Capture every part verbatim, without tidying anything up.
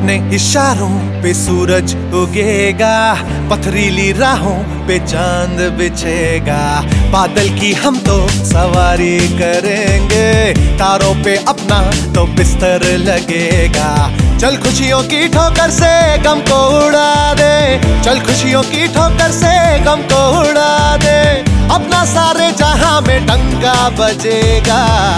अपने इशारों पे सूरज उगेगा, पथरीली राहों पे चांद बिछेगा। बादल की हम तो सवारी करेंगे, तारों पे अपना तो बिस्तर लगेगा। चल खुशियों की ठोकर से गम को उड़ा दे, चल खुशियों की ठोकर से गम को उड़ा दे। अपना सारे जहां में डंका बजेगा,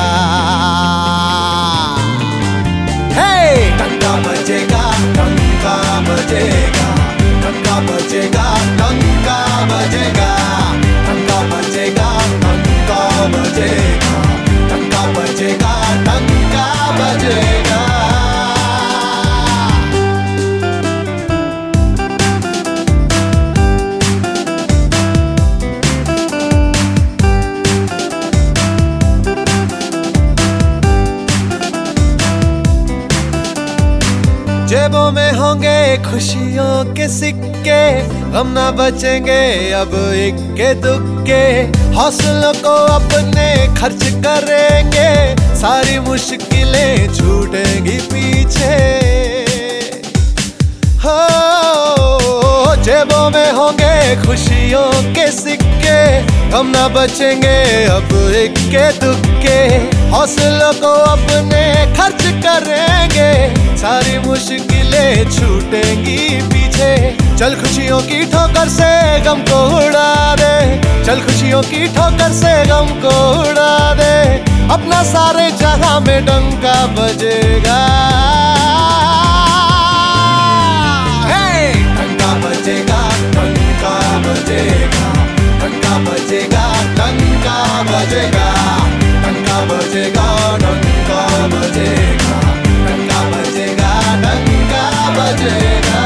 हे डंका बजेगा, डंका बजेगा, डंका बजेगा, डंका बजेगा, डंका बजेगा, डंका बजेगा, डंका बजेगा, डंका बजेगा। जेबों में होंगे खुशियों के सिक्के, गम ना बचेंगे अब इक्के दुक्के। हौसलों को अपने खर्च करेंगे, सारी मुश्किलें छूटेंगी पीछे। हो जेबों में होंगे खुशियों के सिक्के, गम ना बचेंगे अब इक्के दुक्के। हौसलों को अपने खर्च करेंगे, सारी मुश्किलें छूटेंगी पीछे। चल खुशियों की ठोकर से गम को उड़ा दे, चल खुशियों की ठोकर से गम को उड़ा दे। अपना सारे जहां में डंका बजेगा, हे डंका बजेगा, डंका बजेगा, डंका बजेगा, डंका बजेगा, डंका बजेगा, डंका बजेगा, डंका बजेगा, डंका बजेगा।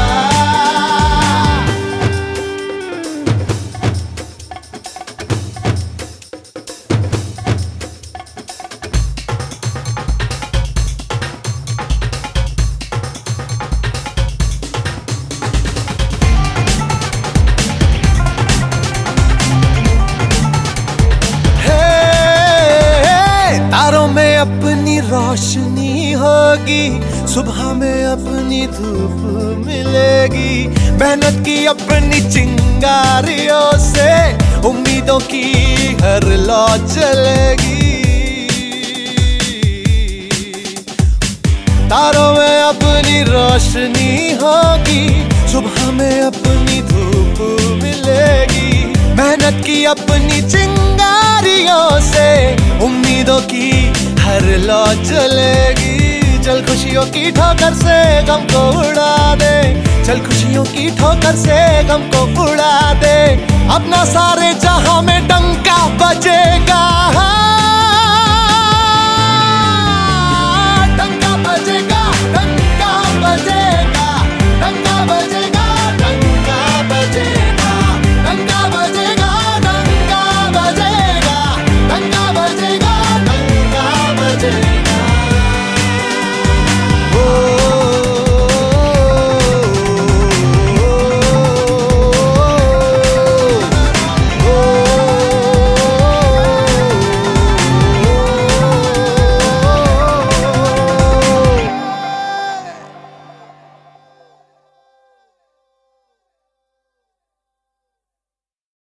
तारों में अपनी रोशनी होगी, सुबह में अपनी धूप मिलेगी। मेहनत की अपनी चिंगारियों से उम्मीदों की हर लौ जलेगी। तारों में अपनी रोशनी होगी, सुबह में अपनी धूप मिलेगी। मेहनत की अपनी चिंगारियों से उम्मीदों की हर लौ जलेगी। चल खुशियों की ठोकर से गम को उड़ा दे, चल खुशियों की ठोकर से गम को उड़ा दे। अपना सारे जहां में डंका बजेगा।